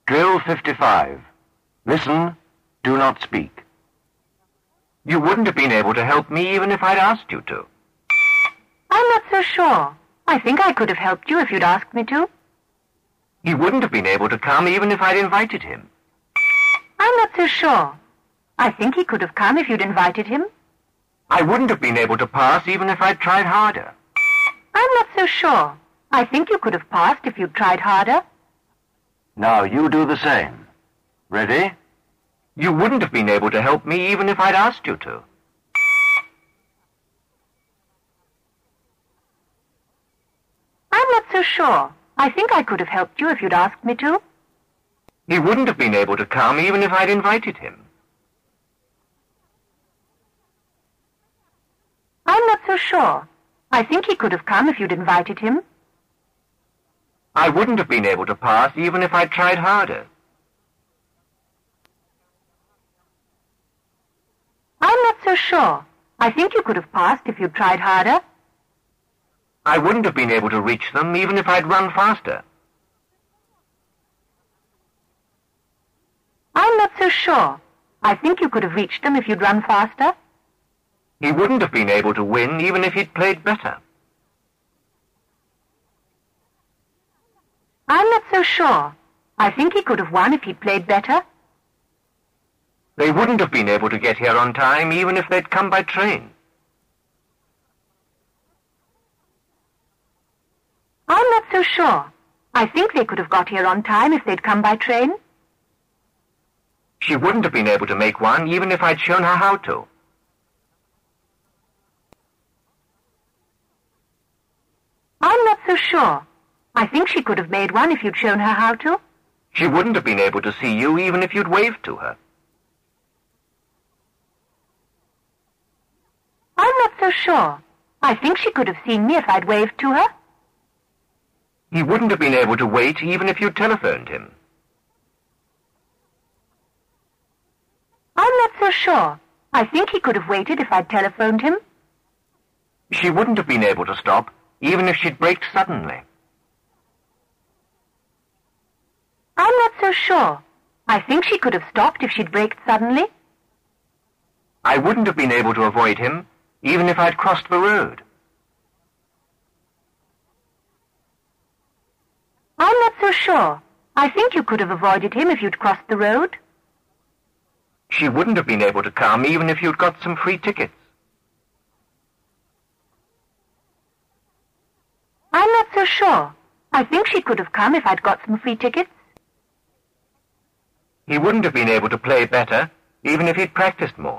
Drill 55. Listen, do not speak. You wouldn't have been able to help me even if I'd asked you to. I'm not so sure. I think I could have helped you if you'd asked me to. He wouldn't have been able to come even if I'd invited him. I'm not so sure. I think he could have come if you'd invited him. I wouldn't have been able to pass even if I'd tried harder. I'm not so sure. I think you could have passed if you'd tried harder. Now you do the same. Ready? You wouldn't have been able to help me even if I'd asked you to. I'm not so sure. I think I could have helped you if you'd asked me to. He wouldn't have been able to come even if I'd invited him. I'm not so sure. I think he could have come if you'd invited him. I wouldn't have been able to pass even if I'd tried harder. I'm not so sure. I think you could have passed if you'd tried harder. I wouldn't have been able to reach them even if I'd run faster. I'm not so sure. I think you could have reached them if you'd run faster. He wouldn't have been able to win even if he'd played better. I'm not so sure. I think he could have won if he'd played better. They wouldn't have been able to get here on time even if they'd come by train. I'm not so sure. I think they could have got here on time if they'd come by train. She wouldn't have been able to make one even if I'd shown her how to. I'm not so sure. I think she could have made one if you'd shown her how to. She wouldn't have been able to see you even if you'd waved to her. I'm not so sure. I think she could have seen me if I'd waved to her. He wouldn't have been able to wait even if you'd telephoned him. I'm not so sure. I think he could have waited if I'd telephoned him. She wouldn't have been able to stop even if she'd braked suddenly. I'm not so sure. I think she could have stopped if she'd braked suddenly. I wouldn't have been able to avoid him even if I'd crossed the road. I'm not so sure. I think you could have avoided him if you'd crossed the road. She wouldn't have been able to come even if you'd got some free tickets. I'm not so sure. I think she could have come if I'd got some free tickets. He wouldn't have been able to play better even if he'd practiced more.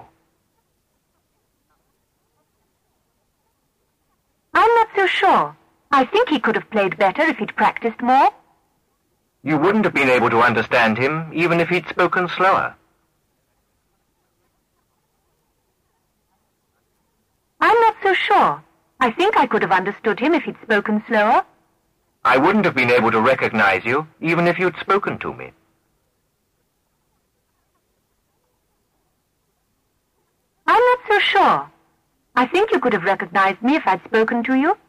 I'm not so sure. I think he could have played better if he'd practiced more. You wouldn't have been able to understand him even if he'd spoken slower. I'm not so sure. I think I could have understood him if he'd spoken slower. I wouldn't have been able to recognize you even if you'd spoken to me. I'm not so sure. I think you could have recognized me if I'd spoken to you.